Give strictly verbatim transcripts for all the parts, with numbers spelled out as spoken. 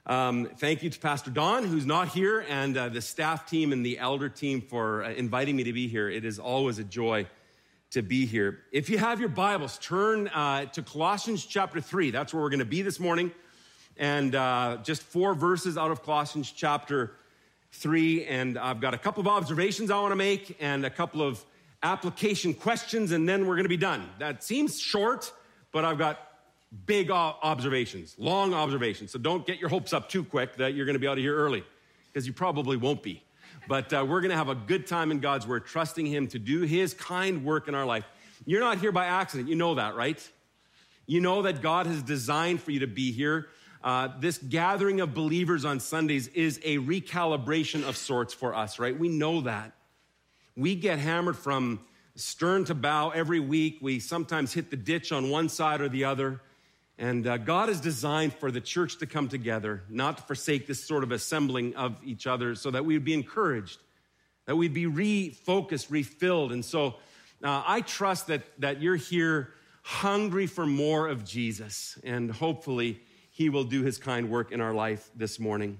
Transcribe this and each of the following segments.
Um, thank you to Pastor Don, who's not here, and uh, the staff team and the elder team for uh, inviting me to be here. It is always a joy to be here. If you have your Bibles, turn uh, to Colossians chapter three. That's where we're going to be this morning. And uh, just four verses out of Colossians chapter three. And I've got a couple of observations I want to make and a couple of application questions, and then we're going to be done. That seems short, but I've got big observations, long observations. So don't get your hopes up too quick that you're going to be out of here early, because you probably won't be. But uh, we're going to have a good time in God's Word, trusting Him to do His kind work in our life. You're not here by accident. You know that, right? You know that God has designed for you to be here. Uh, this gathering of believers on Sundays is a recalibration of sorts for us, right? We know that. We get hammered from stern to bow every week. We sometimes hit the ditch on one side or the other. And uh, God has designed for the church to come together, not to forsake this sort of assembling of each other, so that we would be encouraged, that we'd be refocused, refilled. And so uh, I trust that, that you're here hungry for more of Jesus, and hopefully He will do His kind work in our life this morning.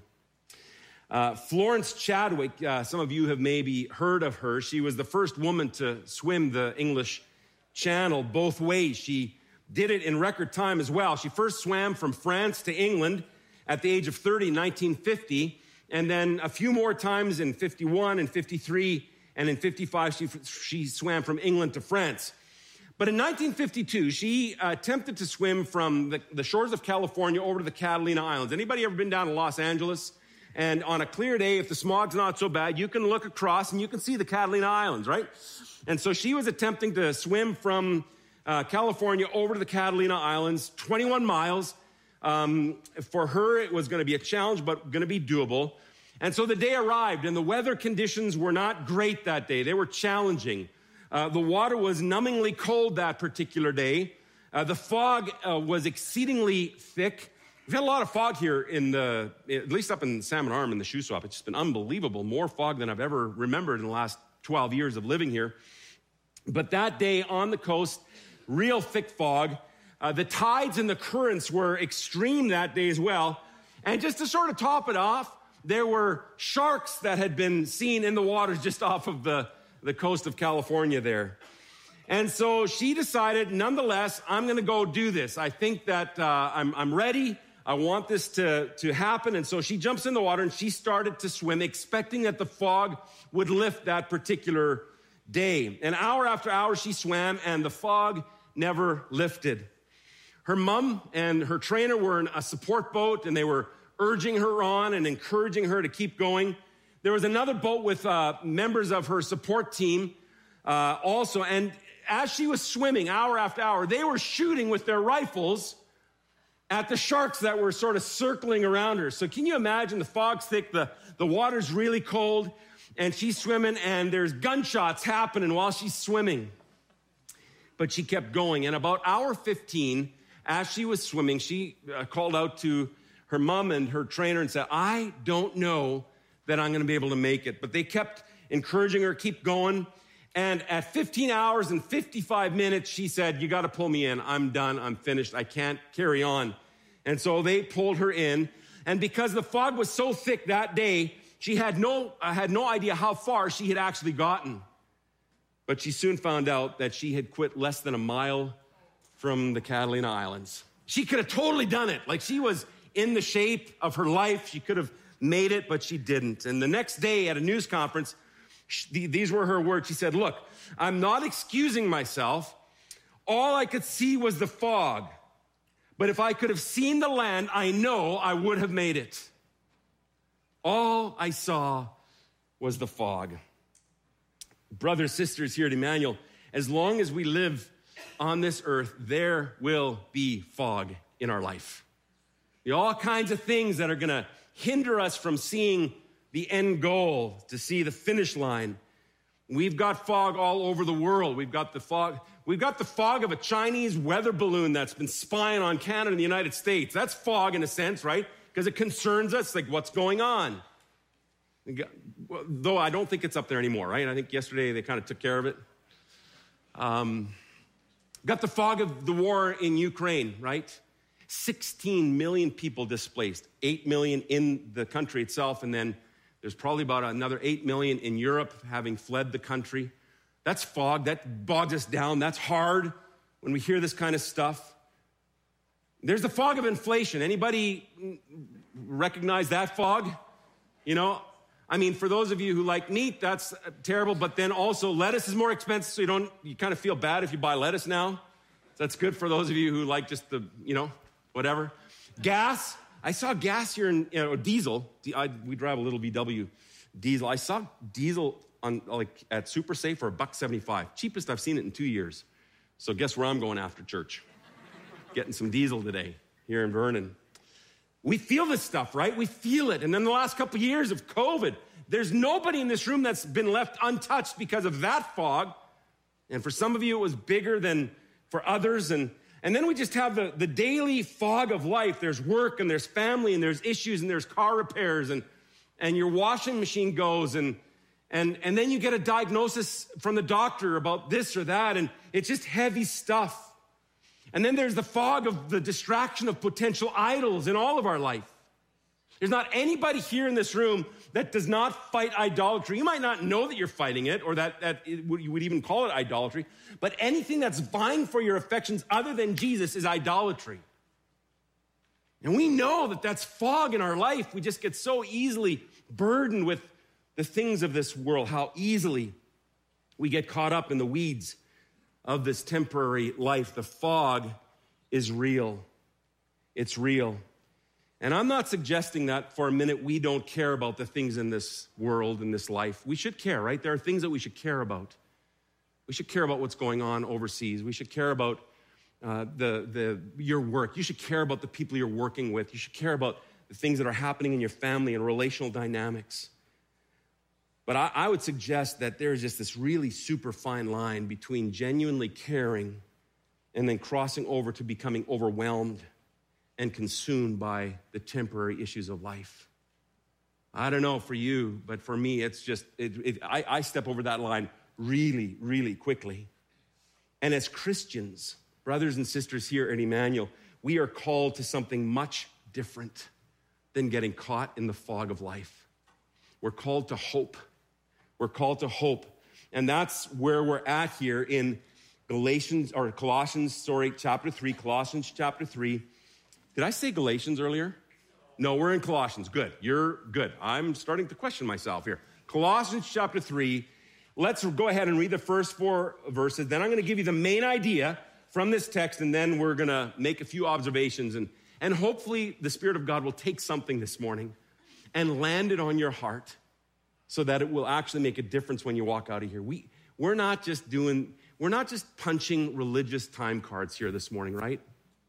Uh, Florence Chadwick, uh, some of you have maybe heard of her. She was the first woman to swim the English Channel both ways. She did it in record time as well. She first swam from France to England at the age of thirty in nineteen fifty, and then a few more times in fifty-one and fifty-three, and in fifty-five she, she swam from England to France. But in nineteen fifty-two, she uh, attempted to swim from the, the shores of California over to the Catalina Islands. Anybody ever been down to Los Angeles? And on a clear day, if the smog's not so bad, you can look across and you can see the Catalina Islands, right? And so she was attempting to swim from Uh, California over to the Catalina Islands, twenty-one miles. Um, for her, it was going to be a challenge, but going to be doable. And so the day arrived, and the weather conditions were not great that day. They were challenging. Uh, the water was numbingly cold that particular day. Uh, the fog uh, was exceedingly thick. We've had a lot of fog here in the, at least up in Salmon Arm in the Shuswap. It's just been unbelievable. More fog than I've ever remembered in the last twelve years of living here. But that day on the coast, real thick fog. Uh, the tides and the currents were extreme that day as well. And just to sort of top it off, there were sharks that had been seen in the waters just off of the, the coast of California there. And so she decided, nonetheless, I'm going to go do this. I think that uh, I'm, I'm ready. I want this to, to happen. And so she jumps in the water and she started to swim, expecting that the fog would lift that particular day. And hour after hour she swam, and the fog never lifted. Her mom and her trainer were in a support boat, and they were urging her on and encouraging her to keep going. There was another boat with uh, members of her support team uh, also, and as she was swimming hour after hour, they were shooting with their rifles at the sharks that were sort of circling around her. So can you imagine? The fog's thick, the, the water's really cold, and she's swimming, and there's gunshots happening while she's swimming. But she kept going. And about hour fifteen, as she was swimming, she uh, called out to her mom and her trainer and said, I don't know that I'm going to be able to make it. But they kept encouraging her, keep going. And at fifteen hours and fifty-five minutes, she said, you got to pull me in. I'm done. I'm finished. I can't carry on. And so they pulled her in. And because the fog was so thick that day, she had no, uh, had no idea how far she had actually gotten. But she soon found out that she had quit less than a mile from the Catalina Islands. She could have totally done it. Like, she was in the shape of her life. She could have made it, but she didn't. And the next day at a news conference, she, these were her words. She said, look, I'm not excusing myself. All I could see was the fog. But if I could have seen the land, I know I would have made it. All I saw was the fog. Brothers, sisters here at Emmanuel, as long as we live on this earth, there will be fog in our life. There are all kinds of things that are going to hinder us from seeing the end goal, to see the finish line. We've got fog all over the world. We've got the fog. We've got the fog of a Chinese weather balloon that's been spying on Canada and the United States. That's fog in a sense, right? Because it concerns us, like what's going on. Though I don't think it's up there anymore, right? I think yesterday they kind of took care of it. Um, got the fog of the war in Ukraine, right? sixteen million people displaced, eight million in the country itself, and then there's probably about another eight million in Europe having fled the country. That's fog. That bogs us down. That's hard when we hear this kind of stuff. There's the fog of inflation. Anybody recognize that fog? You know, I mean, for those of you who like meat, that's terrible, but then also lettuce is more expensive, so you don't, you kind of feel bad if you buy lettuce now. That's good for those of you who like just the, you know, whatever. Gas. I saw gas here in, you know, diesel. I, we drive a little V W diesel. I saw diesel on like at Super Safe for a buck seventy-five. Cheapest I've seen it in two years. So guess where I'm going after church? Getting some diesel today here in Vernon. We feel this stuff, right? We feel it. And then the last couple of years of COVID, there's nobody in this room that's been left untouched because of that fog. And for some of you, it was bigger than for others. And, and then we just have the, the daily fog of life. There's work and there's family and there's issues and there's car repairs and, and your washing machine goes and, and, and then you get a diagnosis from the doctor about this or that. And it's just heavy stuff. And then there's the fog of the distraction of potential idols in all of our life. There's not anybody here in this room that does not fight idolatry. You might not know that you're fighting it or that, that it, you would even call it idolatry, but anything that's vying for your affections other than Jesus is idolatry. And we know that that's fog in our life. We just get so easily burdened with the things of this world, how easily we get caught up in the weeds of this temporary life. The fog is real. It's real. And I'm not suggesting that for a minute we don't care about the things in this world, in this life. We should care, right? There are things that we should care about. We should care about what's going on overseas. We should care about uh, the, the, your work. You should care about the people you're working with. You should care about the things that are happening in your family and relational dynamics. But I, I would suggest that there's just this really super fine line between genuinely caring and then crossing over to becoming overwhelmed and consumed by the temporary issues of life. I don't know for you, but for me, it's just, it, it, I, I step over that line really, really quickly. And as Christians, brothers and sisters here at Emmanuel, we are called to something much different than getting caught in the fog of life. We're called to hope. We're called to hope. And that's where we're at here in Galatians, or Colossians, sorry, chapter three, Colossians chapter three. Did I say Galatians earlier? No, we're in Colossians. Good. You're good. I'm starting to question myself here. Colossians chapter three. Let's go ahead and read the first four verses. Then I'm going to give you the main idea from this text, and then we're going to make a few observations. And, and hopefully the Spirit of God will take something this morning and land it on your heart so that it will actually make a difference when you walk out of here. We, we're not just doing, we're not just punching religious time cards here this morning, right?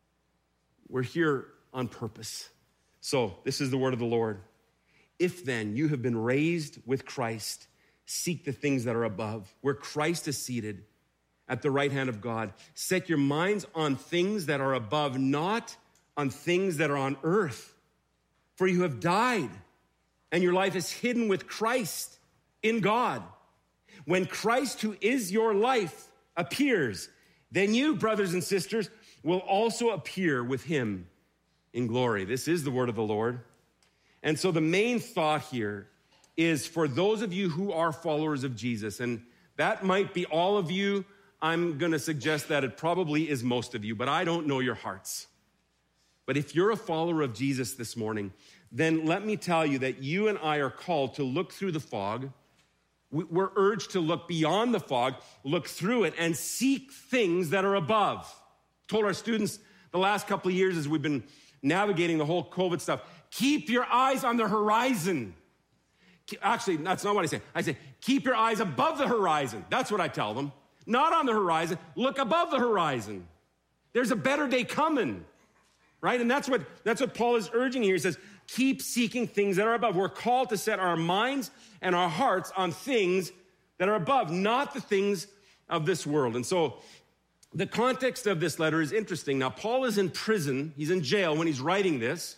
We're here on purpose. So this is the word of the Lord. If then you have been raised with Christ, seek the things that are above, where Christ is seated at the right hand of God. Set your minds on things that are above, not on things that are on earth. For you have died, and your life is hidden with Christ in God. When Christ, who is your life, appears, then you, brothers and sisters, will also appear with him in glory. This is the word of the Lord. And so the main thought here is for those of you who are followers of Jesus, and that might be all of you. I'm going to suggest that it probably is most of you, but I don't know your hearts. But if you're a follower of Jesus this morning, then let me tell you that you and I are called to look through the fog. We're urged to look beyond the fog, look through it, and seek things that are above. Told our students the last couple of years as we've been navigating the whole COVID stuff, keep your eyes on the horizon. Actually, that's not what I say. I say, keep your eyes above the horizon. That's what I tell them. Not on the horizon, look above the horizon. There's a better day coming, right? And that's what, that's what Paul is urging here. He says, keep seeking things that are above. We're called to set our minds and our hearts on things that are above, not the things of this world. And so the context of this letter is interesting. Now, Paul is in prison. He's in jail when he's writing this.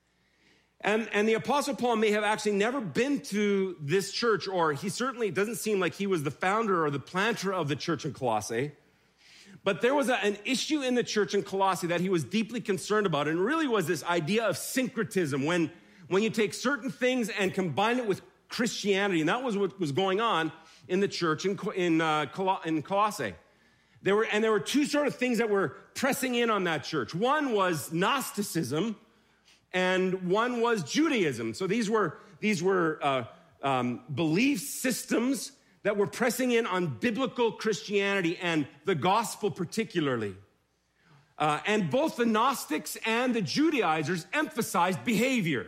And, and the Apostle Paul may have actually never been to this church, or he certainly doesn't seem like he was the founder or the planter of the church in Colossae. But there was a, an issue in the church in Colossae that he was deeply concerned about, and really was this idea of syncretism, when, when you take certain things and combine it with Christianity, and that was what was going on in the church in, in, uh, Col- in Colossae. There were, and there were two sort of things that were pressing in on that church. One was Gnosticism, and one was Judaism. So these were, these were uh, um, belief systems that were pressing in on biblical Christianity and the gospel particularly. Uh, and both the Gnostics and the Judaizers emphasized behavior.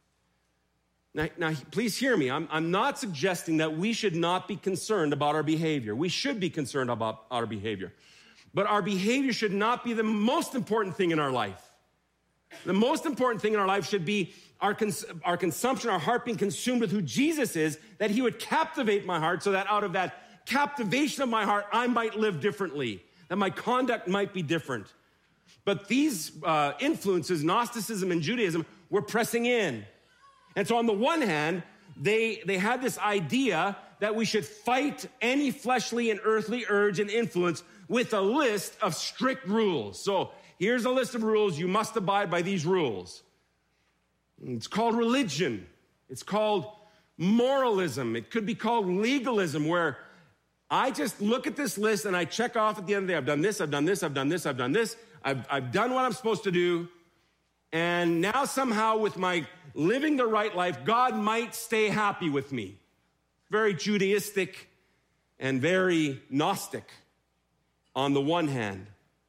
Now, now please hear me. I'm, I'm not suggesting that we should not be concerned about our behavior. We should be concerned about our behavior. But our behavior should not be the most important thing in our life. The most important thing in our life should be our, cons- our consumption, our heart being consumed with who Jesus is, that he would captivate my heart so that out of that captivation of my heart, I might live differently, that my conduct might be different. But these uh, influences, Gnosticism and Judaism, were pressing in. And so on the one hand, they, they had this idea that we should fight any fleshly and earthly urge and influence with a list of strict rules. So here's a list of rules. You must abide by these rules. It's called religion. It's called moralism. It could be called legalism, where I just look at this list and I check off at the end of the day. I've done this, I've done this, I've done this, I've done this. I've, I've done what I'm supposed to do. And now somehow with my living the right life, God might stay happy with me. Very Judaistic and very Gnostic on the one hand.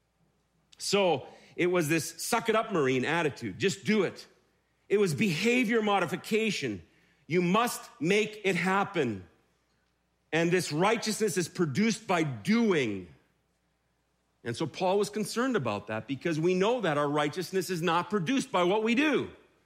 So it was this suck it up Marine attitude. Just do it. It was behavior modification. You must make it happen. And this righteousness is produced by doing. And so Paul was concerned about that, because we know that our righteousness is not produced by what we do.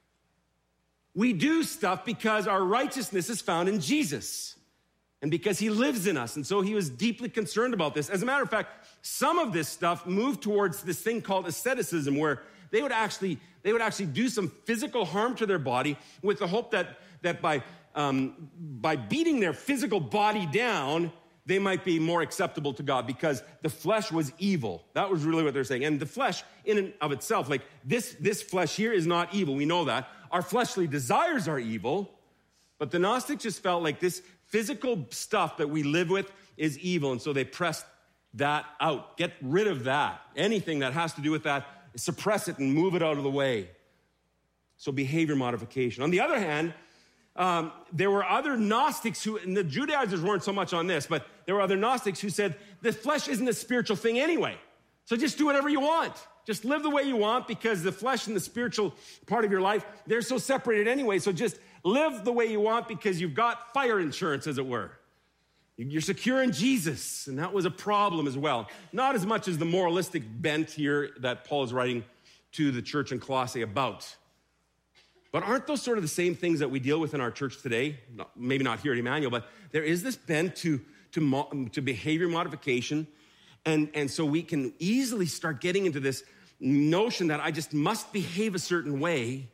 We do stuff because our righteousness is found in Jesus and because he lives in us. And so he was deeply concerned about this. As a matter of fact, some of this stuff moved towards this thing called asceticism, where they would actually, they would actually do some physical harm to their body with the hope that, that by, um, by beating their physical body down, they might be more acceptable to God, because the flesh was evil. That was really what they're saying. And the flesh in and of itself, like this, this flesh here is not evil. We know that. Our fleshly desires are evil, but the Gnostics just felt like this physical stuff that we live with is evil. And so they pressed that out. Get rid of that. Anything that has to do with that, suppress it and move it out of the way. So behavior modification. On the other hand, Um, there were other Gnostics who, and the Judaizers weren't so much on this, but there were other Gnostics who said, the flesh isn't a spiritual thing anyway. So just do whatever you want. Just live the way you want, because the flesh and the spiritual part of your life, they're so separated anyway. So just live the way you want, because you've got fire insurance, as it were. You're secure in Jesus. And that was a problem as well. Not as much as the moralistic bent here that Paul is writing to the church in Colossae about. But aren't those sort of the same things that we deal with in our church today? Not, maybe not here at Emmanuel, but there is this bent to, to, mo- to behavior modification. And, and so we can easily start getting into this notion that I just must behave a certain way,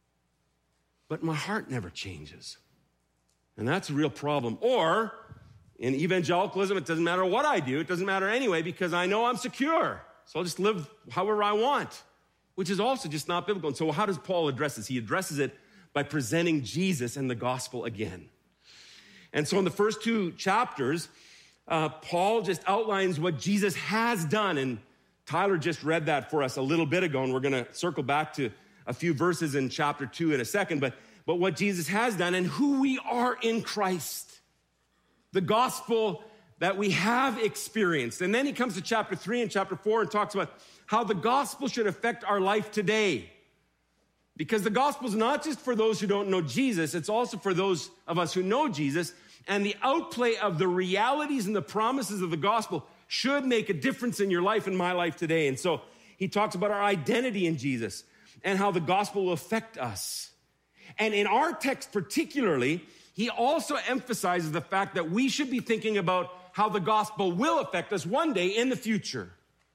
but my heart never changes. And that's a real problem. Or in evangelicalism, it doesn't matter what I do. It doesn't matter anyway, because I know I'm secure. So I'll just live however I want, which is also just not biblical. And so how does Paul address this? He addresses it by presenting Jesus and the gospel again. And so in the first two chapters, uh, Paul just outlines what Jesus has done. And Tyler just read that for us a little bit ago, and we're going to circle back to a few verses in chapter two in a second. But, but what Jesus has done and who we are in Christ, the gospel that we have experienced. And then he comes to chapter three and chapter four and talks about how the gospel should affect our life today. Because the gospel is not just for those who don't know Jesus, it's also for those of us who know Jesus. And the outplay of the realities and the promises of the gospel should make a difference in your life and my life today. And so he talks about our identity in Jesus and how the gospel will affect us. And in our text particularly, he also emphasizes the fact that we should be thinking about how the gospel will affect us one day in the future.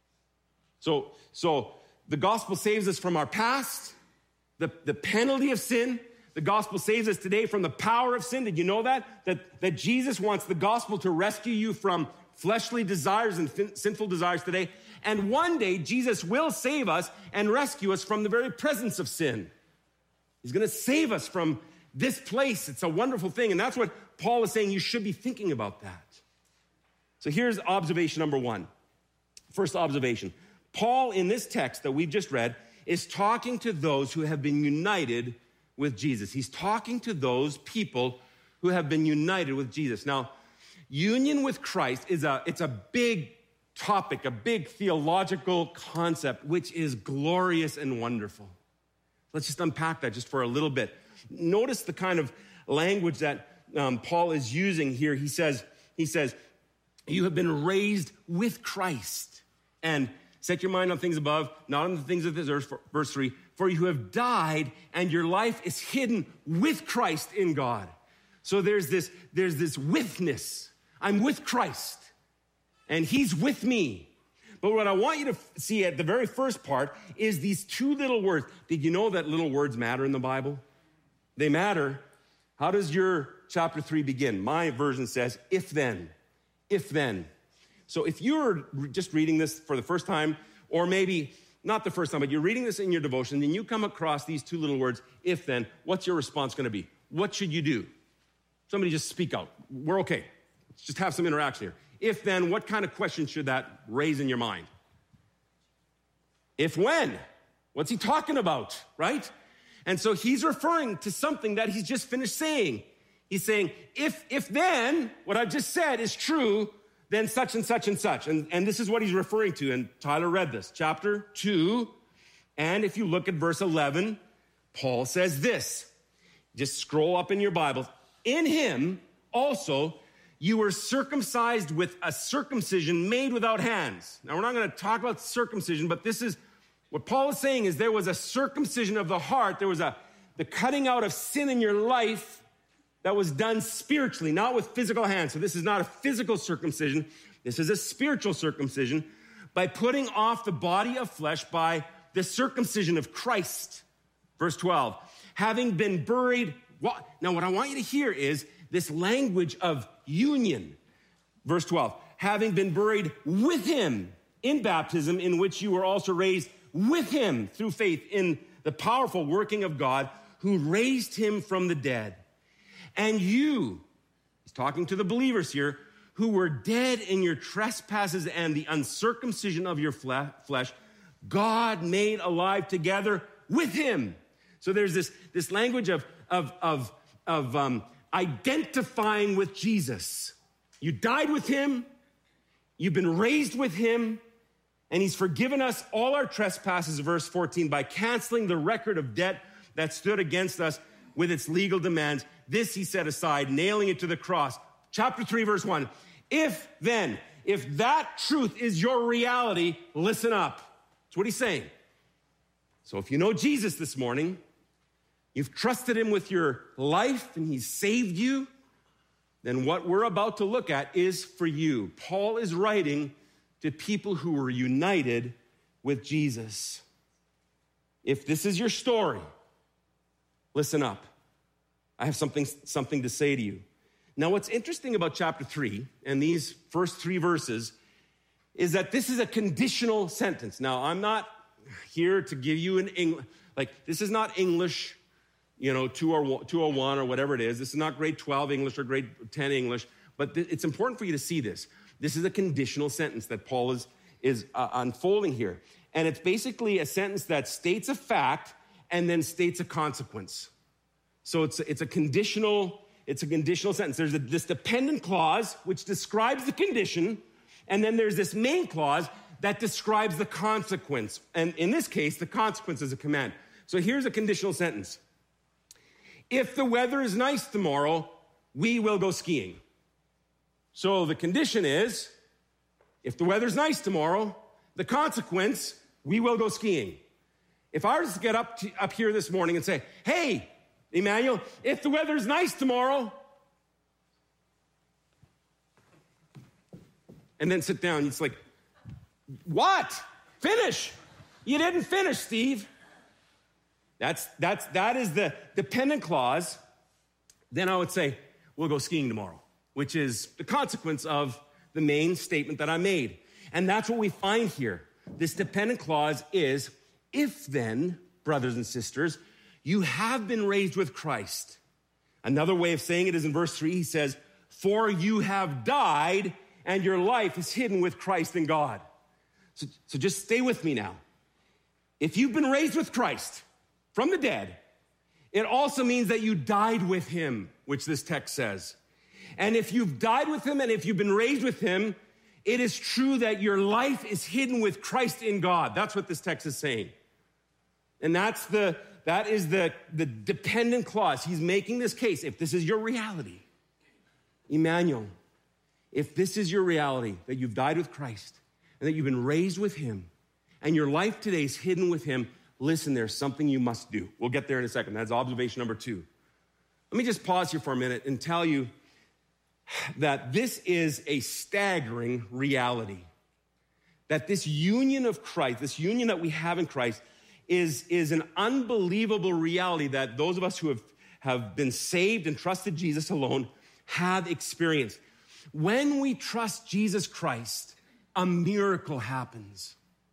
So, so the gospel saves us from our past, the, the penalty of sin. The gospel saves us today from the power of sin. Did you know that? That, that Jesus wants the gospel to rescue you from fleshly desires and fin- sinful desires today. And one day, Jesus will save us and rescue us from the very presence of sin. He's going to save us from this place. It's a wonderful thing. And that's what Paul is saying. You should be thinking about that. So here's observation number one. First observation. Paul, in this text that we've just read, is talking to those who have been united with Jesus. He's talking to those people who have been united with Jesus. Now, union with Christ is a, it's a big topic, a big theological concept, which is glorious and wonderful. Let's just unpack that just for a little bit. Notice the kind of language that um, Paul is using here. He says, he says, you have been raised with Christ, and set your mind on things above, not on the things of this earth. Verse three, for you have died and your life is hidden with Christ in God. So there's this, there's this withness. I'm with Christ and he's with me. But what I want you to see at the very first part is these two little words. Did you know that little words matter in the Bible? They matter. How does your chapter three begin? My version says, if then, if then. So if you're just reading this for the first time, or maybe not the first time, but you're reading this in your devotion, and you come across these two little words, if then, what's your response going to be? What should you do? Somebody just speak out. We're okay. Let's just have some interaction here. If then, what kind of question should that raise in your mind? If when? What's he talking about, right? And so he's referring to something that he's just finished saying. He's saying, if, if then, what I've just said is true, then such and such and such. And, and this is what he's referring to. And Tyler read this, chapter two. And if you look at verse eleven, Paul says this. Just scroll up in your Bibles. In him also you were circumcised with a circumcision made without hands. Now, we're not going to talk about circumcision, but this is what Paul is saying is there was a circumcision of the heart. There was a the cutting out of sin in your life that was done spiritually, not with physical hands. So this is not a physical circumcision. This is a spiritual circumcision by putting off the body of flesh by the circumcision of Christ. Verse twelve, having been buried. Well, now what I want you to hear is this language of union. Verse twelve, having been buried with him in baptism, in which you were also raised with him through faith in the powerful working of God who raised him from the dead. And you, he's talking to the believers here, who were dead in your trespasses and the uncircumcision of your flesh, God made alive together with him. So there's this, this language of, of, of, of um, identifying with Jesus. You died with him, you've been raised with him, and he's forgiven us all our trespasses, verse fourteen, by canceling the record of debt that stood against us with its legal demands. This he set aside, nailing it to the cross. Chapter three, verse one. If then, if that truth is your reality, listen up. That's what he's saying. So if you know Jesus this morning, you've trusted him with your life and he's saved you, then what we're about to look at is for you. Paul is writing to people who were united with Jesus. If this is your story, listen up. I have something, something to say to you. Now, what's interesting about chapter three and these first three verses is that this is a conditional sentence. Now, I'm not here to give you an English, like this is not English, you know, two oh one or whatever it is. This is not grade twelve English or grade ten English, but th- it's important for you to see this. This is a conditional sentence that Paul is, is uh, unfolding here. And it's basically a sentence that states a fact and then states a consequence. So it's, it's a conditional, it's a conditional sentence. There's a, this dependent clause, which describes the condition, and then there's this main clause that describes the consequence. And in this case, the consequence is a command. So here's a conditional sentence. If the weather is nice tomorrow, we will go skiing. So the condition is, if the weather's nice tomorrow, the consequence, we will go skiing. If I was to get up, to, up here this morning and say, hey, Emmanuel, if the weather's nice tomorrow, and then sit down, it's like, what? Finish. You didn't finish, Steve. That's, that's, that is the dependent clause. Then I would say, we'll go skiing tomorrow, which is the consequence of the main statement that I made. And that's what we find here. This dependent clause is, if then, brothers and sisters, you have been raised with Christ. Another way of saying it is in verse three, he says, for you have died and your life is hidden with Christ in God. So, so just stay with me now. If you've been raised with Christ from the dead, it also means that you died with him, which this text says. And if you've died with him and if you've been raised with him, it is true that your life is hidden with Christ in God. That's what this text is saying. And that's the, that is the, the dependent clause. He's making this case. If this is your reality, Emmanuel, if this is your reality, that you've died with Christ and that you've been raised with him and your life today is hidden with him, listen, there's something you must do. We'll get there in a second. That's observation number two. Let me just pause here for a minute and tell you that this is a staggering reality. That this union of Christ, this union that we have in Christ, is, is an unbelievable reality that those of us who have, have been saved and trusted Jesus alone have experienced. When we trust Jesus Christ, a miracle happens.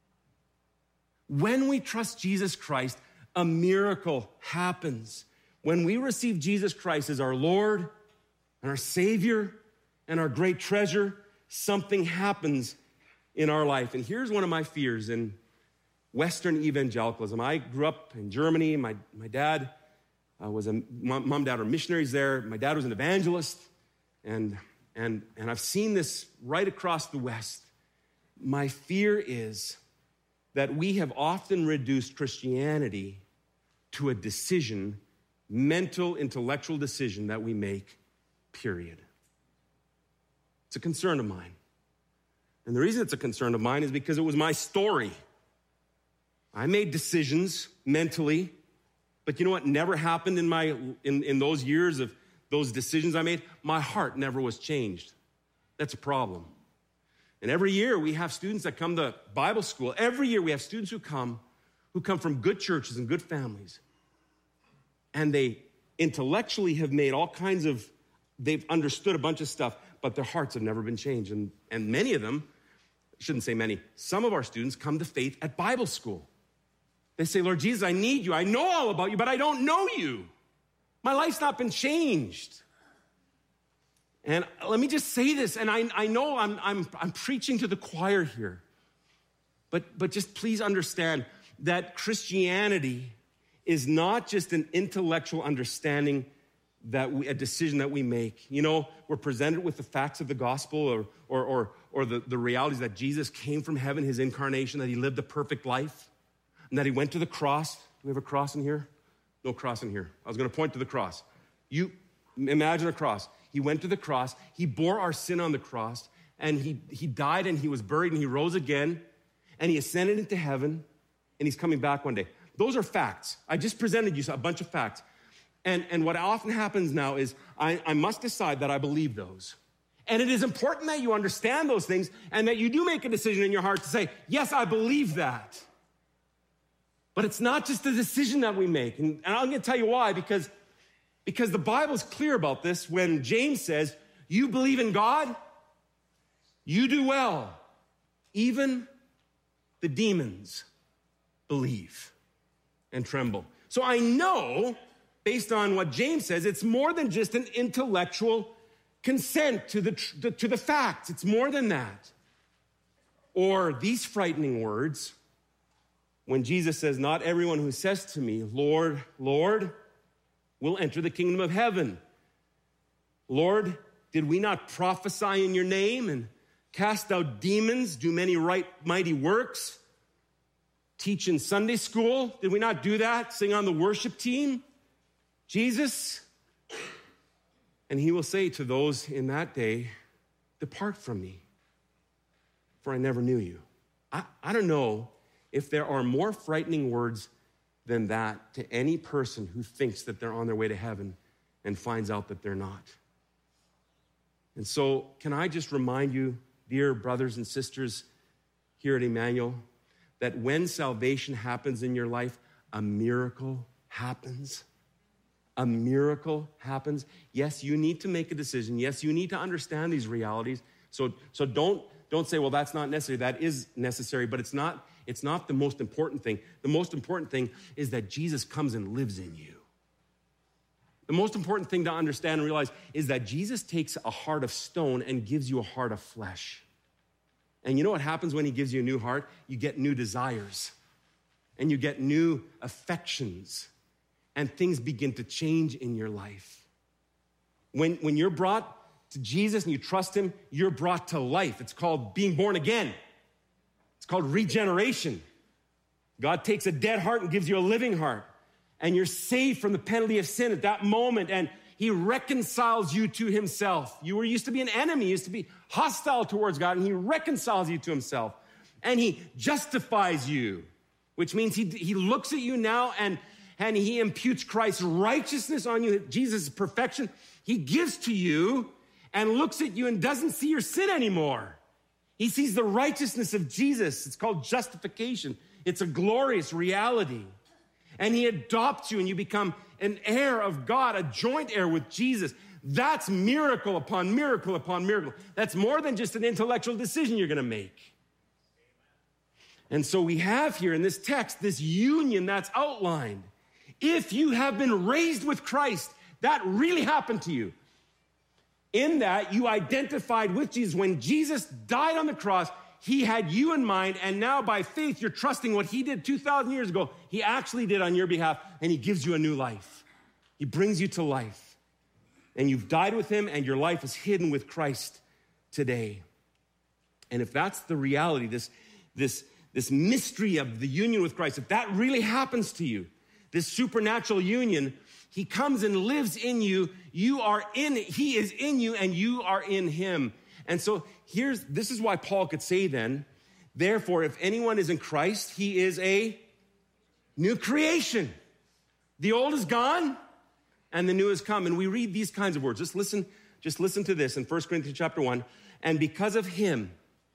When we trust Jesus Christ, a miracle happens. When we receive Jesus Christ as our Lord and our Savior and our great treasure, something happens in our life. And here's one of my fears in Western evangelicalism. I grew up in Germany. My, my dad uh, was a, mom, mom, dad were missionaries there. My dad was an evangelist. And, and, and I've seen this right across the West. My fear is that we have often reduced Christianity to a decision, mental, intellectual decision that we make, period. It's a concern of mine. And the reason it's a concern of mine is because it was my story. I made decisions mentally, but you know what never happened in my in, in those years of those decisions I made? My heart never was changed. That's a problem. And every year we have students that come to Bible school. Every year we have students who come, who come from good churches and good families. And they intellectually have made all kinds of, they've understood a bunch of stuff, but their hearts have never been changed. And, and many of them, I shouldn't say many, some of our students come to faith at Bible school. They say, Lord Jesus, I need you. I know all about you, but I don't know you. My life's not been changed. And let me just say this, and I, I know I'm, I'm, I'm preaching to the choir here, but, but just please understand that Christianity is not just an intellectual understanding that we, a decision that we make. You know, we're presented with the facts of the gospel or, or, or, or the, the realities that Jesus came from heaven, his incarnation, that he lived a perfect life, and that he went to the cross. Do we have a cross in here? No cross in here. I was going to point to the cross. You imagine a cross. He went to the cross. He bore our sin on the cross, and he, he died, and he was buried, and he rose again, and he ascended into heaven, and he's coming back one day. Those are facts. I just presented you a bunch of facts. And, and what often happens now is I, I must decide that I believe those. And it is important that you understand those things and that you do make a decision in your heart to say, yes, I believe that. But it's not just a decision that we make. And, and I'm going to tell you why, because, because the Bible's clear about this when James says, you believe in God, you do well. Even the demons believe and tremble. So I know, based on what James says, it's more than just an intellectual consent to the, to the facts. It's more than that. Or these frightening words, when Jesus says, not everyone who says to me, Lord, Lord, will enter the kingdom of heaven. Lord, did we not prophesy in your name and cast out demons, do many right, mighty works, teach in Sunday school? Did we not do that? Sing on the worship team? Jesus? And he will say to those in that day, depart from me, for I never knew you. I, I don't know if there are more frightening words than that to any person who thinks that they're on their way to heaven and finds out that they're not. And so, can I just remind you, dear brothers and sisters here at Emmanuel, that when salvation happens in your life, a miracle happens. A miracle happens. Yes, you need to make a decision. Yes, you need to understand these realities So, so don't, don't say, well, that's not necessary. That is necessary, but it's not, it's not the most important thing. The most important thing is that Jesus comes and lives in you. The most important thing to understand and realize is that Jesus takes a heart of stone and gives you a heart of flesh. And you know what happens when he gives you a new heart? You get new desires and you get new affections and things begin to change in your life. When, when you're brought to Jesus and you trust him, you're brought to life. It's called being born again. It's called regeneration. God takes a dead heart and gives you a living heart. And you're saved from the penalty of sin at that moment. And he reconciles you to himself. You were used to be an enemy, used to be hostile towards God, and he reconciles you to himself. And he justifies you, which means he, he looks at you now and, and he imputes Christ's righteousness on you, Jesus' perfection. He gives to you and looks at you and doesn't see your sin anymore. He sees the righteousness of Jesus. It's called justification. It's a glorious reality. And he adopts you and you become an heir of God, a joint heir with Jesus. That's miracle upon miracle upon miracle. That's more than just an intellectual decision you're going to make. And so we have here in this text, this union that's outlined. If you have been raised with Christ, that really happened to you. In that you identified with Jesus. When Jesus died on the cross, he had you in mind, and now by faith, you're trusting what he did two thousand years ago. He actually did on your behalf, and he gives you a new life. He brings you to life. And you've died with him, and your life is hidden with Christ today. And if that's the reality, this, this, this mystery of the union with Christ, if that really happens to you, this supernatural union, he comes and lives in you. You are in, he is in you, and you are in him. And so here's, this is why Paul could say then, therefore, if anyone is in Christ, he is a new creation. The old is gone and the new has come. And we read these kinds of words. Just listen, just listen to this in First Corinthians chapter one. And because of him,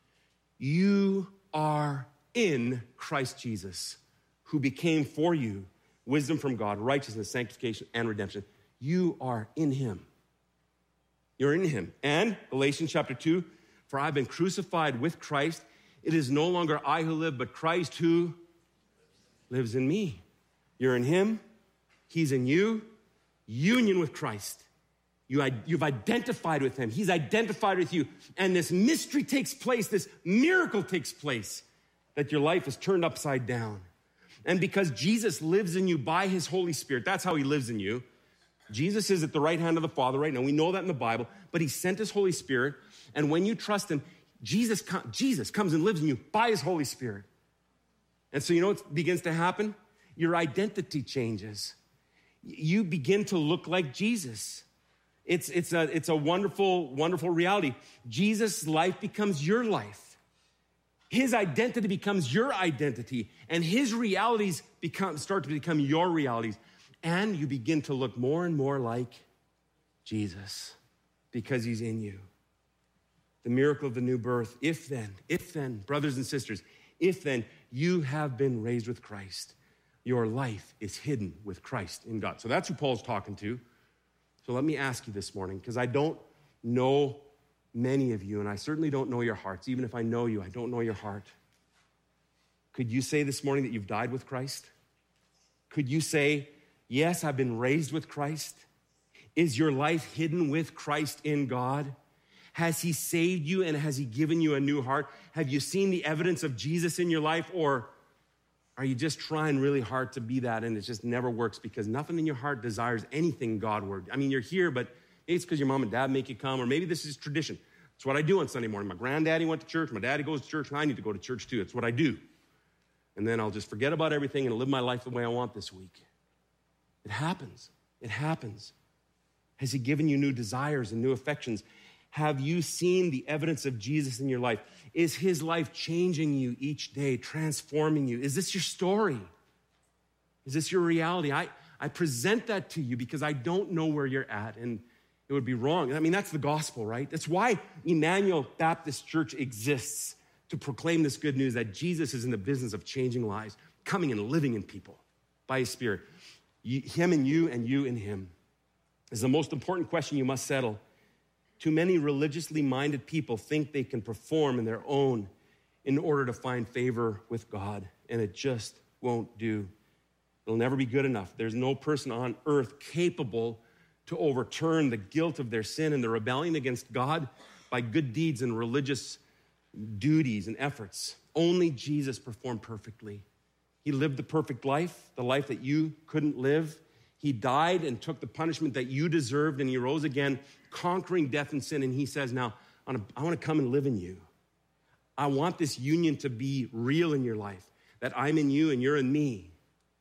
you are in Christ Jesus, who became for you wisdom from God, righteousness, sanctification, and redemption. You are in him. You're in him. And Galatians chapter two, for I've been crucified with Christ. It is no longer I who live, but Christ who lives in me. You're in him. He's in you. Union with Christ. You, you've identified with him. He's identified with you. And this mystery takes place. This miracle takes place that your life is turned upside down. And because Jesus lives in you by his Holy Spirit, that's how he lives in you. Jesus is at the right hand of the Father right now. We know that in the Bible, but he sent his Holy Spirit. And when you trust him, Jesus, Jesus comes and lives in you by his Holy Spirit. And so you know what begins to happen? Your identity changes. You begin to look like Jesus. It's, it's, a, it's a wonderful, wonderful reality. Jesus' life becomes your life. His identity becomes your identity. And his realities become, start to become your realities. And you begin to look more and more like Jesus because he's in you. The miracle of the new birth. If then, if then, brothers and sisters, if then you have been raised with Christ, your life is hidden with Christ in God. So that's who Paul's talking to. So let me ask you this morning, because I don't know many of you, and I certainly don't know your hearts. Even if I know you, I don't know your heart. Could you say this morning that you've died with Christ? Could you say, yes, I've been raised with Christ? Is your life hidden with Christ in God? Has he saved you and has he given you a new heart? Have you seen the evidence of Jesus in your life, or are you just trying really hard to be that and it just never works because nothing in your heart desires anything Godward? I mean, you're here, but maybe it's because your mom and dad make you come, or maybe this is tradition. It's what I do on Sunday morning. My granddaddy went to church, my daddy goes to church, and I need to go to church too. It's what I do. And then I'll just forget about everything and live my life the way I want this week. It happens. It happens. Has he given you new desires and new affections? Have you seen the evidence of Jesus in your life? Is his life changing you each day, transforming you? Is this your story? Is this your reality? I, I present that to you because I don't know where you're at, and it would be wrong. I mean, that's the gospel, right? That's why Emmanuel Baptist Church exists, to proclaim this good news that Jesus is in the business of changing lives, coming and living in people by his Spirit. You, him and you and you and him is the most important question you must settle. Too many religiously minded people think they can perform in their own in order to find favor with God, and it just won't do. It'll never be good enough. There's no person on earth capable to overturn the guilt of their sin and the rebellion against God by good deeds and religious duties and efforts. Only Jesus performed perfectly. He lived the perfect life, the life that you couldn't live. He died and took the punishment that you deserved, and he rose again, conquering death and sin. And he says, now, I want to come and live in you. I want this union to be real in your life, that I'm in you and you're in me.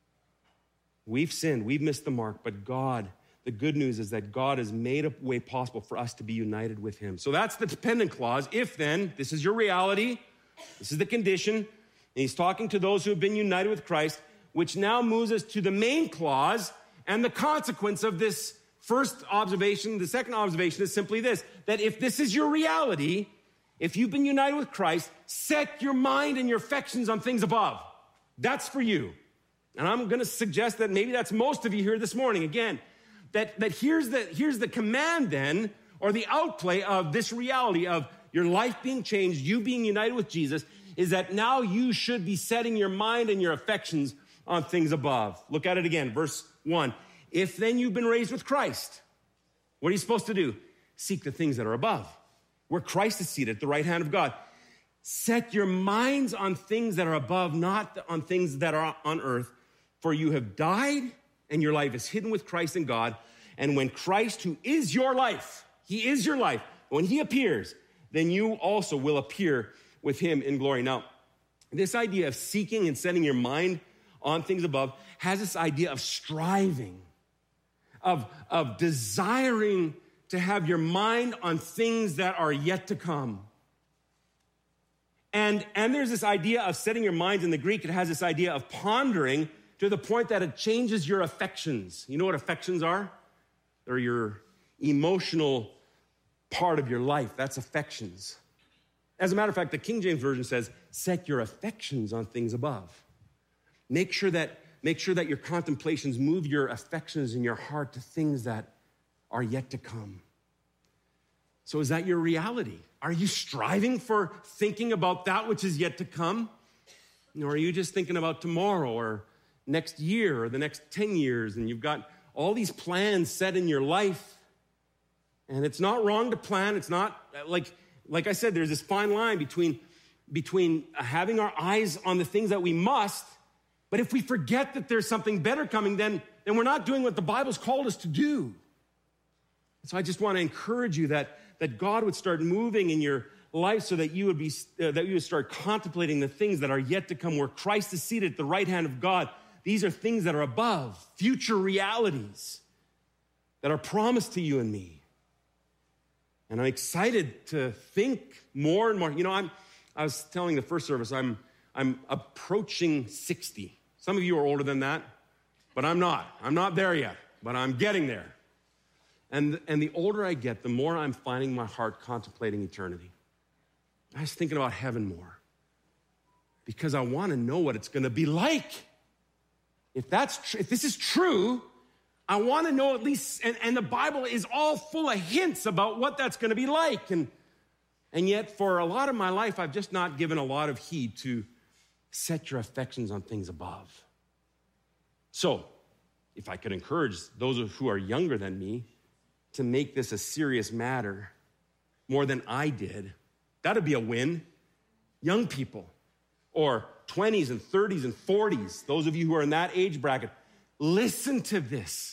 We've sinned, we've missed the mark, but God, the good news is that God has made a way possible for us to be united with him. So that's the dependent clause. If then, this is your reality, this is the condition, and he's talking to those who have been united with Christ, which now moves us to the main clause and the consequence of this first observation. The second observation is simply this, that if this is your reality, if you've been united with Christ, set your mind and your affections on things above. That's for you. And I'm going to suggest that maybe that's most of you here this morning. Again, that, that here's the, here's the command then, or the outplay of this reality of your life being changed, you being united with Jesus, is that now you should be setting your mind and your affections on things above. Look at it again, verse one. If then you've been raised with Christ, what are you supposed to do? Seek the things that are above, where Christ is seated at the right hand of God. Set your minds on things that are above, not on things that are on earth. For you have died, and your life is hidden with Christ in God. And when Christ, who is your life, he is your life, when he appears, then you also will appear with him in glory. Now, this idea of seeking and setting your mind on things above has this idea of striving, of, of desiring to have your mind on things that are yet to come. And, and there's this idea of setting your mind in the Greek. It has this idea of pondering to the point that it changes your affections. You know what affections are? They're your emotional part of your life. That's affections. As a matter of fact, the King James Version says, set your affections on things above. Make sure that, make sure that your contemplations move your affections in your heart to things that are yet to come. So is that your reality? Are you striving for thinking about that which is yet to come? Or are you just thinking about tomorrow or next year or the next ten years, and you've got all these plans set in your life? And it's not wrong to plan. It's not, like, like I said, there's this fine line between, between having our eyes on the things that we must, but if we forget that there's something better coming, then, then we're not doing what the Bible's called us to do. So I just want to encourage you that, that God would start moving in your life so that you would be uh, that you would start contemplating the things that are yet to come, where Christ is seated at the right hand of God. These are things that are above, future realities that are promised to you and me. And I'm excited to think more and more. You know, I'm I was telling the first service, I'm I'm approaching sixty. Some of you are older than that, but I'm not. I'm not there yet, but I'm getting there. And, and the older I get, the more I'm finding my heart contemplating eternity. I was thinking about heaven more because I want to know what it's going to be like. If that's tr- if this is true, I want to know at least, and, and the Bible is all full of hints about what that's going to be like. And, and yet for a lot of my life, I've just not given a lot of heed to set your affections on things above. So if I could encourage those who are younger than me to make this a serious matter more than I did, that'd be a win. Young people, or twenties and thirties and forties, those of you who are in that age bracket, listen to this.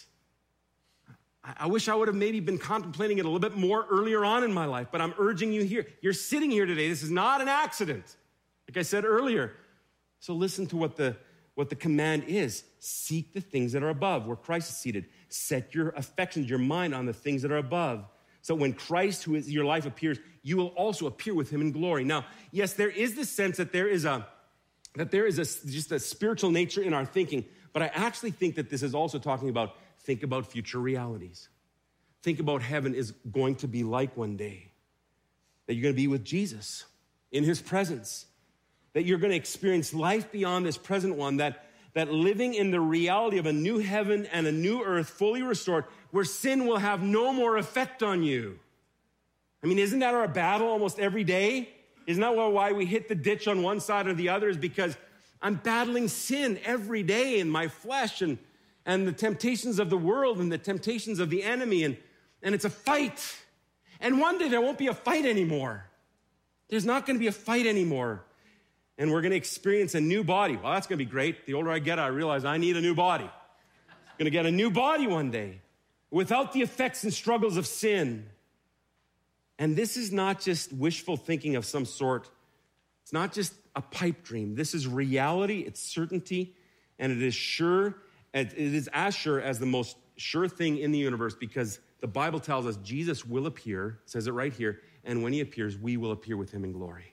I wish I would have maybe been contemplating it a little bit more earlier on in my life, but I'm urging you here. You're sitting here today. This is not an accident, like I said earlier. So listen to what the, what the command is. Seek the things that are above, where Christ is seated. Set your affections, your mind on the things that are above. So when Christ, who is your life, appears, you will also appear with him in glory. Now, yes, there is this sense that there is a that there is a, just a spiritual nature in our thinking, but I actually think that this is also talking about, think about future realities. Think about heaven is going to be like one day. That you're going to be with Jesus in his presence. That you're going to experience life beyond this present one, that, that living in the reality of a new heaven and a new earth fully restored, where sin will have no more effect on you. I mean, isn't that our battle almost every day? Isn't that why we hit the ditch on one side or the other? Is because I'm battling sin every day in my flesh and, and the temptations of the world and the temptations of the enemy. And, and it's a fight. And one day there won't be a fight anymore. There's not going to be a fight anymore. And we're going to experience a new body. Well, that's going to be great. The older I get, I realize I need a new body. I'm going to get a new body one day without the effects and struggles of sin. And this is not just wishful thinking of some sort. It's not just a pipe dream. This is reality, it's certainty, and it is sure, it is as sure as the most sure thing in the universe, because the Bible tells us Jesus will appear, it says it right here, and when he appears, we will appear with him in glory.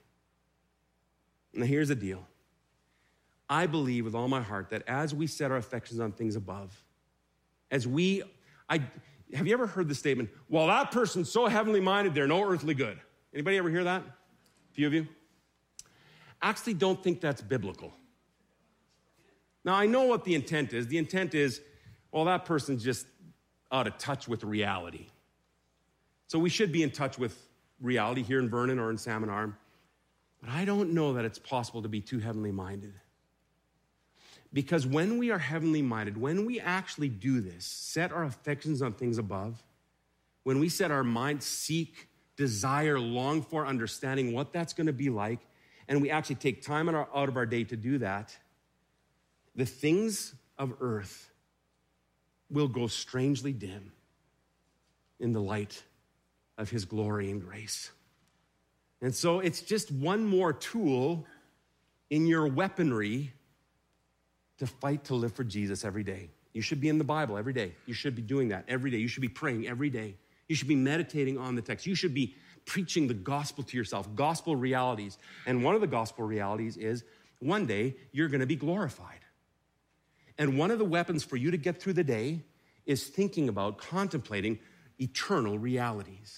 Now here's the deal. I believe with all my heart that as we set our affections on things above, as we, I, have you ever heard the statement, well, that person's so heavenly minded, they're no earthly good. Anybody ever hear that? A few of you? Actually don't think that's biblical. Now, I know what the intent is. The intent is, well, that person's just out of touch with reality. So we should be in touch with reality here in Vernon or in Salmon Arm. But I don't know that it's possible to be too heavenly minded. Because when we are heavenly minded, when we actually do this, set our affections on things above, when we set our minds, seek, desire, long for, understanding what that's going to be like, and we actually take time out of our day to do that, the things of earth will go strangely dim in the light of his glory and grace. And so it's just one more tool in your weaponry to fight to live for Jesus every day. You should be in the Bible every day. You should be doing that every day. You should be praying every day. You should be meditating on the text. You should be preaching the gospel to yourself, gospel realities. And one of the gospel realities is one day you're going to be glorified. And one of the weapons for you to get through the day is thinking about, contemplating eternal realities.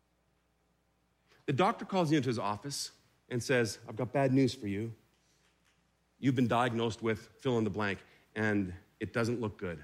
The doctor calls you into his office and says, I've got bad news for you. You've been diagnosed with fill in the blank, and it doesn't look good.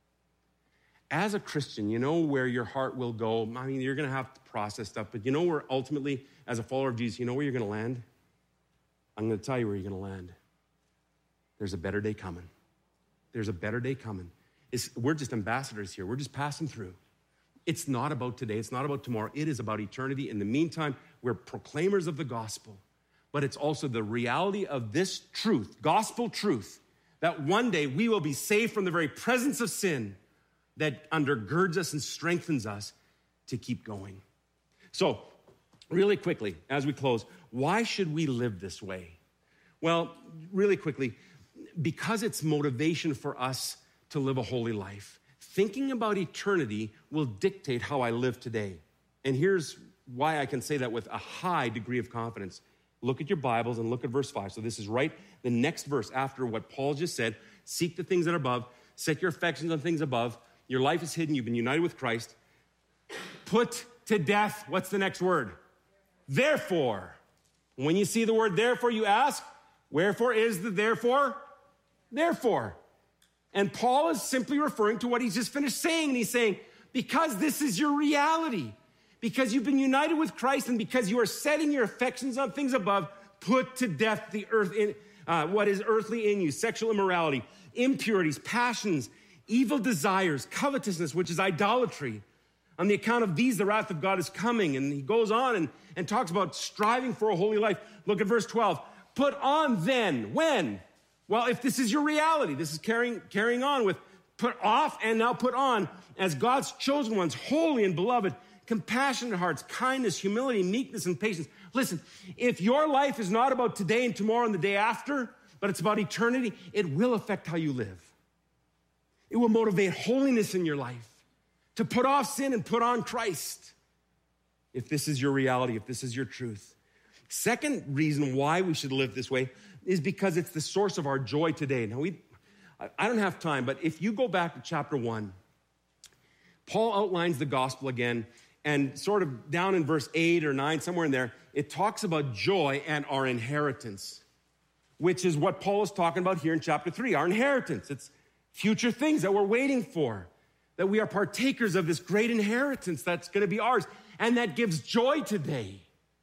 As a Christian, you know where your heart will go. I mean, you're going to have to process stuff, but you know where ultimately, as a follower of Jesus, you know where you're going to land? I'm going to tell you where you're going to land. There's a better day coming. There's a better day coming. It's, we're just ambassadors here. We're just passing through. It's not about today. It's not about tomorrow. It is about eternity. In the meantime, we're proclaimers of the gospel, but it's also the reality of this truth, gospel truth, that one day we will be saved from the very presence of sin that undergirds us and strengthens us to keep going. So, really quickly, as we close, why should we live this way? Well, really quickly, because it's motivation for us to live a holy life. Thinking about eternity will dictate how I live today. And here's why I can say that with a high degree of confidence. Look at your Bibles and look at verse five. So this is right the next verse after what Paul just said. Seek the things that are above. Set your affections on things above. Your life is hidden. You've been united with Christ. Put to death. What's the next word? Therefore. When you see the word therefore, you ask, wherefore is the therefore? Therefore. And Paul is simply referring to what he's just finished saying. And he's saying, because this is your reality, because you've been united with Christ, and because you are setting your affections on things above, put to death the earth in uh, what is earthly in you: sexual immorality, impurities, passions, evil desires, covetousness, which is idolatry. On the account of these, the wrath of God is coming. And he goes on and, and talks about striving for a holy life. Look at verse twelve. Put on then, when? Well, if this is your reality, this is carrying, carrying on with put off and now put on as God's chosen ones, holy and beloved, compassionate hearts, kindness, humility, meekness, and patience. Listen, if your life is not about today and tomorrow and the day after, but it's about eternity, it will affect how you live. It will motivate holiness in your life, to put off sin and put on Christ, if this is your reality, if this is your truth. Second reason why we should live this way is because it's the source of our joy today. Now, we, I don't have time, but if you go back to chapter one, Paul outlines the gospel again, and sort of down in verse eight or nine, somewhere in there, it talks about joy and our inheritance, which is what Paul is talking about here in chapter three, our inheritance. It's future things that we're waiting for. that we are partakers of this great inheritance that's going to be ours, and that gives joy today.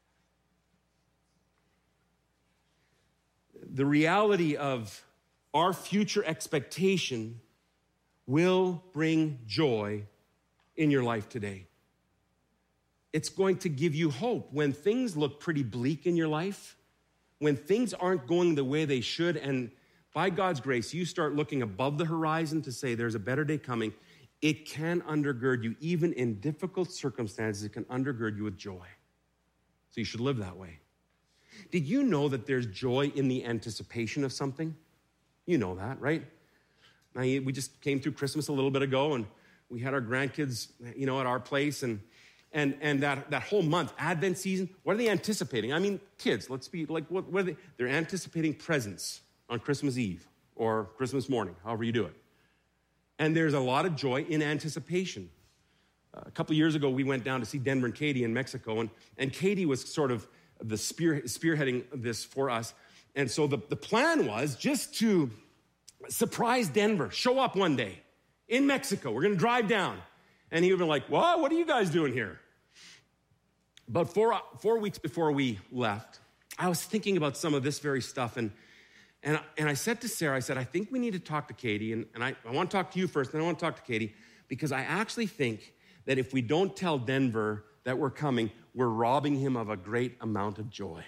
The reality of our future expectation will bring joy in your life today. It's going to give you hope when things look pretty bleak in your life, when things aren't going the way they should, and by God's grace, you start looking above the horizon to say there's a better day coming. It can undergird you. Even in difficult circumstances, it can undergird you with joy. So you should live that way. Did you know that there's joy in the anticipation of something? You know that, right? Now, we just came through Christmas a little bit ago, and we had our grandkids, you know, at our place, and and and that, that whole month, Advent season, what are they anticipating? I mean, kids, let's be like, what, what are they? They're anticipating presents on Christmas Eve or Christmas morning, however you do it. And there's a lot of joy in anticipation. Uh, a couple years ago, we went down to see Denver and Katie in Mexico, and, and Katie was sort of the spear, spearheading this for us. And so the, the plan was just to surprise Denver, show up one day in Mexico. We're going to drive down. And he would be like, well, what are you guys doing here? About four, four weeks before we left, I was thinking about some of this very stuff. And, and, and I said to Sarah, I said, I think we need to talk to Katie. And, and I, I want to talk to you first, then I want to talk to Katie, because I actually think that if we don't tell Denver that we're coming, we're robbing him of a great amount of joy.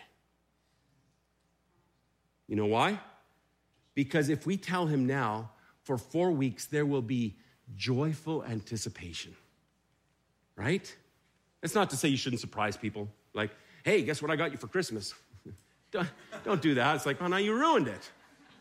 You know why? Because if we tell him now, for four weeks, there will be joyful anticipation, right? That's not to say you shouldn't surprise people. Like, hey, guess what I got you for Christmas? don't, don't do that. It's like, oh, now you ruined it.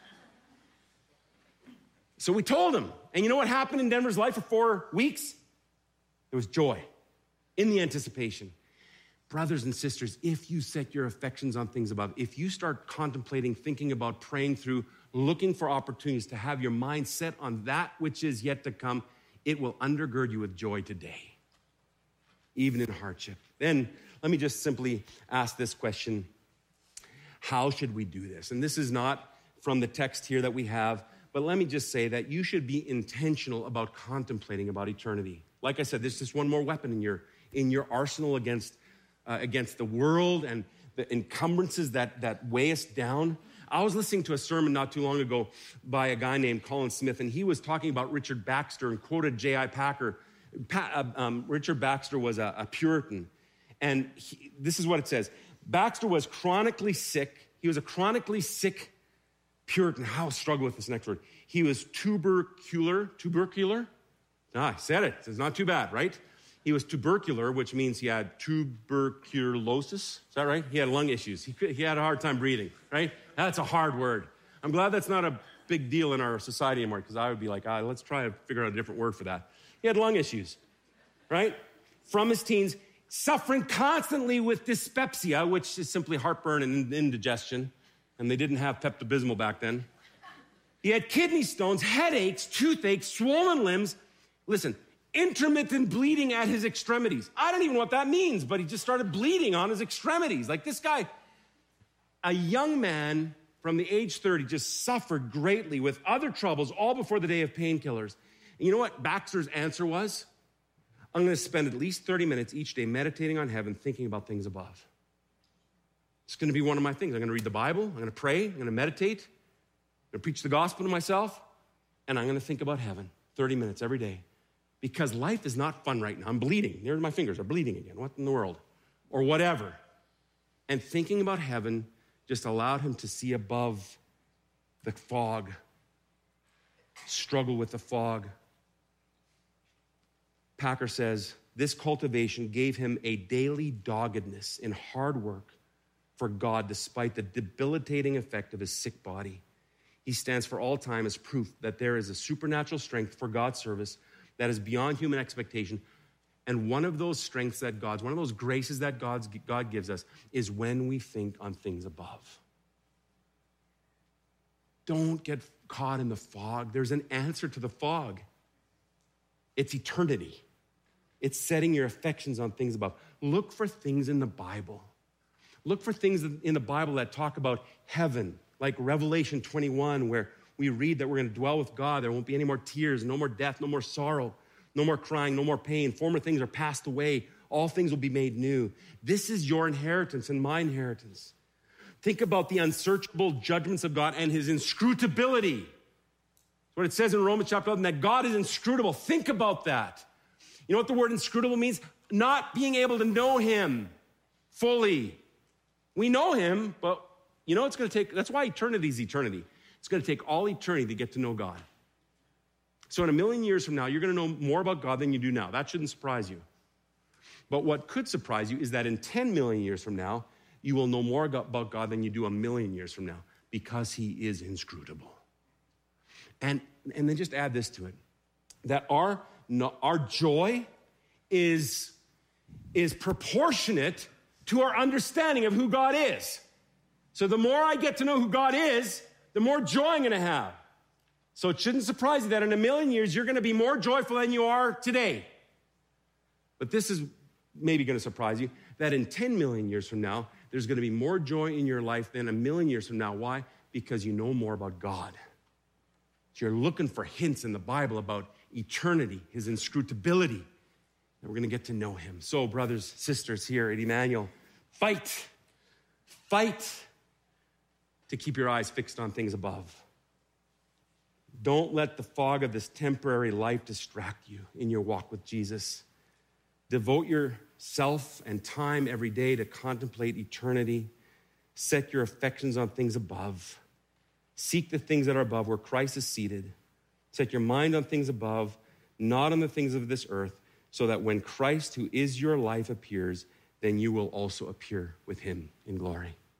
So we told him. And you know what happened in Denver's life for four weeks? There was joy in the anticipation. Brothers and sisters, if you set your affections on things above, if you start contemplating, thinking about, praying through, looking for opportunities to have your mind set on that which is yet to come, it will undergird you with joy today, even in hardship. Then let me just simply ask this question. How should we do this? And this is not from the text here that we have, but let me just say that you should be intentional about contemplating about eternity. Like I said, there's just one more weapon in your, in your arsenal against Uh, against the world and the encumbrances that, that weigh us down. I was listening to a sermon not too long ago by a guy named Colin Smith, and he was talking about Richard Baxter and quoted J I Packer. Pa, uh, um, Richard Baxter was a, a Puritan, and he, this is what it says. Baxter was chronically sick. He was a chronically sick Puritan. How I'll struggle with this next word. He was tubercular. Tubercular? Ah, I said it. It's not too bad, right? He was tubercular, which means he had tuberculosis. Is that right? He had lung issues. He, he had a hard time breathing, right? That's a hard word. I'm glad that's not a big deal in our society anymore, because I would be like, ah, let's try to figure out a different word for that. He had lung issues, right? From his teens, suffering constantly with dyspepsia, which is simply heartburn and indigestion, and they didn't have Pepto-Bismol back then. He had kidney stones, headaches, toothaches, swollen limbs. Listen, intermittent bleeding at his extremities. I don't even know what that means, but he just started bleeding on his extremities. Like this guy, a young man from the age thirty, just suffered greatly with other troubles all before the day of painkillers. And you know what Baxter's answer was? I'm going to spend at least thirty minutes each day meditating on heaven, thinking about things above. It's going to be one of my things. I'm going to read the Bible. I'm going to pray. I'm going to meditate. I'm going to preach the gospel to myself. And I'm going to think about heaven thirty minutes every day. Because life is not fun right now. I'm bleeding. There, my fingers are bleeding again. What in the world? Or whatever. And thinking about heaven just allowed him to see above the fog, struggle with the fog. Packer says, this cultivation gave him a daily doggedness in hard work for God despite the debilitating effect of his sick body. He stands for all time as proof that there is a supernatural strength for God's service that is beyond human expectation. And one of those strengths that God's, one of those graces that God's, God gives us is when we think on things above. Don't get caught in the fog. There's an answer to the fog. It's eternity. It's setting your affections on things above. Look for things in the Bible. Look for things in the Bible that talk about heaven, like Revelation twenty-one, where we read that we're going to dwell with God. There won't be any more tears, no more death, no more sorrow. No more crying, no more pain. Former things are passed away. All things will be made new. This is your inheritance and my inheritance. Think about the unsearchable judgments of God and his inscrutability. That's what it says in Romans chapter eleven, that God is inscrutable. Think about that. You know what the word inscrutable means? Not being able to know him fully. We know him, but you know it's going to take, that's why eternity is eternity. It's going to take all eternity to get to know God. So in a million years from now, you're going to know more about God than you do now. That shouldn't surprise you. But what could surprise you is that in ten million years from now, you will know more about God than you do a million years from now, because he is inscrutable. And, and then just add this to it, that our, our joy is, is proportionate to our understanding of who God is. So the more I get to know who God is, the more joy I'm going to have. So it shouldn't surprise you that in a million years, you're going to be more joyful than you are today. But this is maybe going to surprise you, that in ten million years from now, there's going to be more joy in your life than a million years from now. Why? Because you know more about God. So you're looking for hints in the Bible about eternity, his inscrutability, and we're going to get to know him. So brothers, sisters here at Emmanuel, fight, fight to keep your eyes fixed on things above. Don't let the fog of this temporary life distract you in your walk with Jesus. Devote yourself and time every day to contemplate eternity. Set your affections on things above. Seek the things that are above, where Christ is seated. Set your mind on things above, not on the things of this earth, so that when Christ, who is your life, appears, then you will also appear with him in glory.